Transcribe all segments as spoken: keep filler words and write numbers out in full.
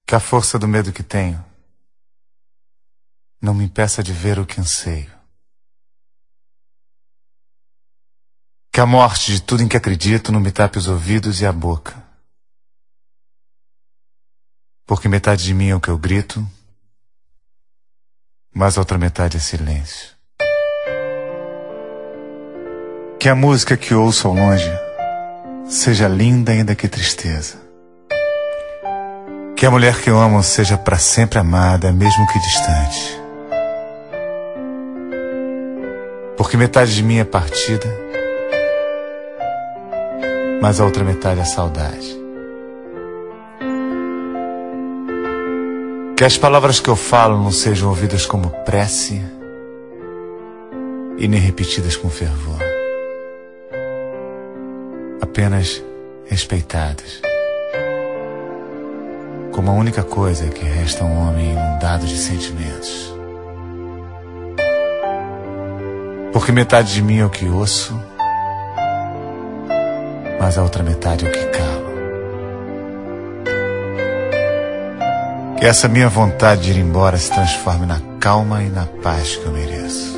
Que a força do medo que tenho não me impeça de ver o que anseio. Que a morte de tudo em que acredito não me tape os ouvidos e a boca. Porque metade de mim é o que eu grito, mas a outra metade é silêncio. Que a música que ouço ao longe seja linda ainda que tristeza. Que a mulher que eu amo seja para sempre amada, mesmo que distante. Porque metade de mim é partida, mas a outra metade é saudade. Que as palavras que eu falo não sejam ouvidas como prece e nem repetidas com fervor. Apenas respeitadas. Como a única coisa que resta a um homem inundado de sentimentos. Porque metade de mim é o que ouço, mas a outra metade é o que calo. Que essa minha vontade de ir embora se transforme na calma e na paz que eu mereço.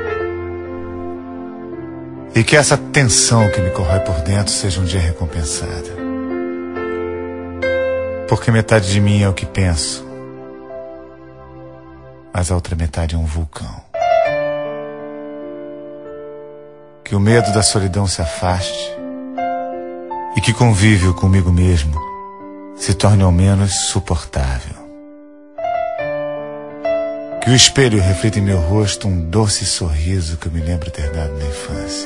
E que essa tensão que me corrói por dentro seja um dia recompensada. Porque metade de mim é o que penso, mas a outra metade é um vulcão. Que o medo da solidão se afaste e que convívio comigo mesmo se torne ao menos suportável. Que o espelho reflita em meu rosto um doce sorriso que eu me lembro ter dado na infância.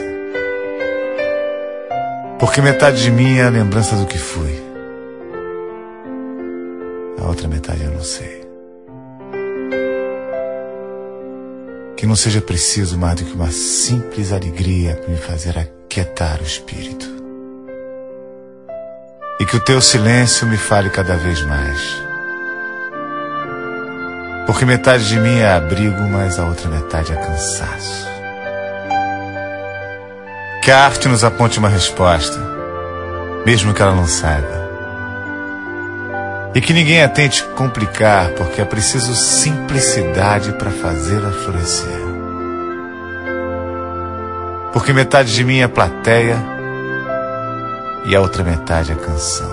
Porque metade de mim é a lembrança do que fui. A outra metade eu não sei. Que não seja preciso mais do que uma simples alegria para me fazer aquietar o espírito. E que o teu silêncio me fale cada vez mais. Porque metade de mim é abrigo, mas a outra metade é cansaço. Que a arte nos aponte uma resposta, mesmo que ela não saiba. E que ninguém a tente complicar, porque é preciso simplicidade para fazê-la florescer. Porque metade de mim é plateia e a outra metade é canção.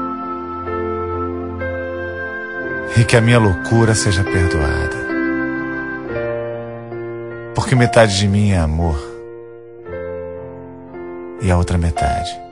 E que a minha loucura seja perdoada. Porque metade de mim é amor e a outra metade